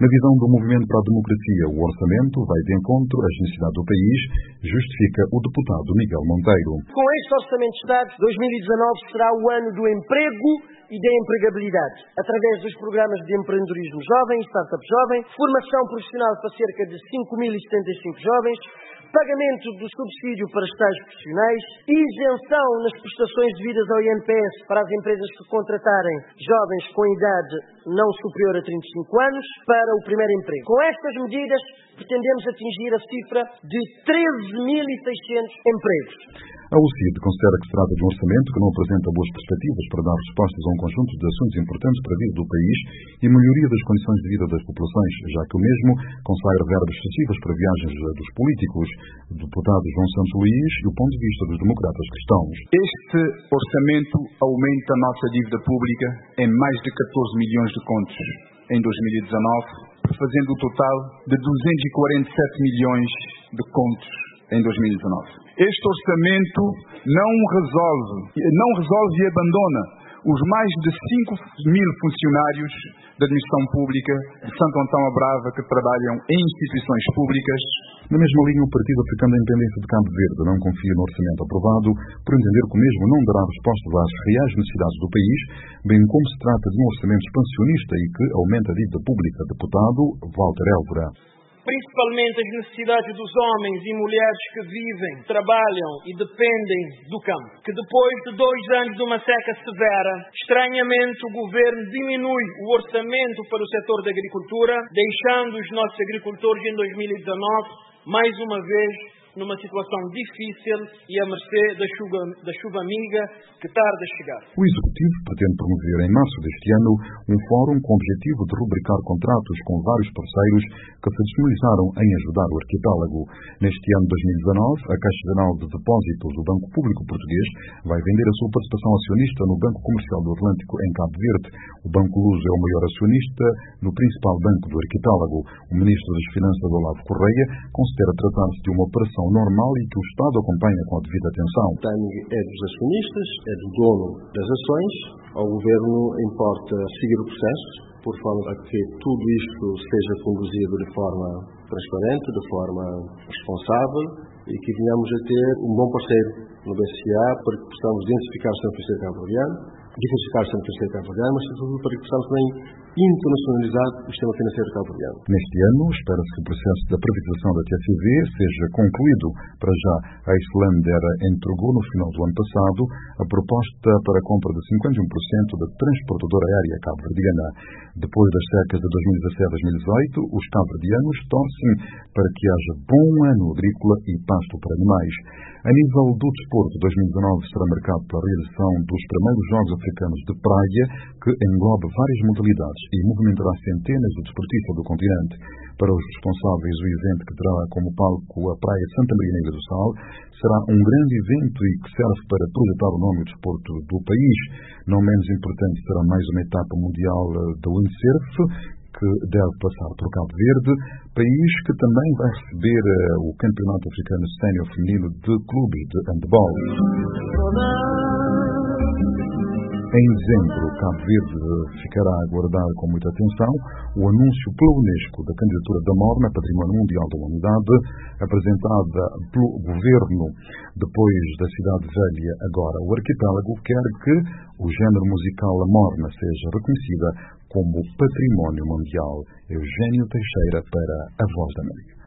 Na visão do Movimento para a Democracia, o orçamento vai de encontro às necessidades do país, justifica o deputado Miguel Monteiro. Com este Orçamento de Estado, 2019 será o ano do emprego e da empregabilidade, através dos programas de empreendedorismo jovem, startup jovem, formação profissional para cerca de 5.075 jovens, pagamento do subsídio para estágios profissionais, isenção nas prestações devidas ao INPS para as empresas que contratarem jovens com idade não superior a 35 anos para o primeiro emprego. Com estas medidas, pretendemos atingir a cifra de 13.600 empregos. A UCID considera que se trata de um orçamento que não apresenta boas perspectivas para dar respostas a um conjunto de assuntos importantes para a vida do país e melhoria das condições de vida das populações, já que o mesmo consagra verbas excessivas para viagens dos políticos, do deputado João Santos Luís e o ponto de vista dos democratas cristãos. Este orçamento aumenta a nossa dívida pública em mais de 14 milhões de contos em 2019, fazendo o total de 247 milhões de contos em 2019. Este orçamento não resolve e abandona os mais de 5.000 funcionários da administração pública de Santo Antão à Brava que trabalham em instituições públicas. Na mesma linha, o Partido Africano da Independência de Cabo Verde não confia no orçamento aprovado, por entender que o mesmo não dará respostas às reais necessidades do país, bem como se trata de um orçamento expansionista e que aumenta a dívida pública. Deputado Walter Élvora. Principalmente as necessidades dos homens e mulheres que vivem, trabalham e dependem do campo. Que depois de 2 anos de uma seca severa, estranhamente o governo diminui o orçamento para o setor da agricultura, deixando os nossos agricultores em 2019, mais uma vez, numa situação difícil e à mercê da chuva amiga que tarda a chegar. O Executivo pretende promover em março deste ano um fórum com o objetivo de rubricar contratos com vários parceiros que se disponibilizaram em ajudar o arquipélago. Neste ano de 2019, a Caixa Geral de Depósitos do Banco Público Português vai vender a sua participação acionista no Banco Comercial do Atlântico em Cabo Verde. O Banco Luso é o maior acionista no principal banco do arquipélago. O Ministro das Finanças, Olavo Correia, considera tratar-se de uma operação normal e que o Estado acompanha com a devida atenção. O timing é dos acionistas, é do dono das ações. Ao Governo importa seguir o processo, por forma a que tudo isto seja conduzido de forma transparente, de forma responsável e que venhamos a ter um bom parceiro no BCA para que possamos identificar o Centro Financeiro Cabo-Verdiano, diversificar o Centro Financeiro Cabo-Verdiano, mas sobretudo para que possamos também internacionalizar o sistema financeiro cabo-verdiano. Neste ano, espera-se que o processo da privatização da TFV seja concluído. Para já, a Islander entregou no final do ano passado a proposta para a compra de 51% da transportadora aérea cabo-verdiana. Depois das secas de 2017-2018, os cabo-verdianos torcem para que haja bom ano agrícola e pasto para animais. A nível do desporto, 2019 será marcado pela realização dos primeiros Jogos Africanos de Praia, que engloba várias modalidades e movimentará centenas de desportistas do continente. Para os responsáveis, o evento, que terá como palco a Praia de Santa Maria na Ilha do Sal, será um grande evento e que serve para projetar o nome do desporto do país. Não menos importante será mais uma etapa mundial do windsurf, que deve passar por Cabo Verde, país que também vai receber o Campeonato Africano Sénior Feminino de Clubes de Handball. Em dezembro, Cabo Verde ficará a aguardar com muita atenção o anúncio pela Unesco da candidatura da Morna a Património Mundial da Humanidade, apresentada pelo Governo. Depois da Cidade Velha, agora o arquipélago quer que o género musical A Morna seja reconhecida como Património Mundial. Eugênio Teixeira para a Voz da América.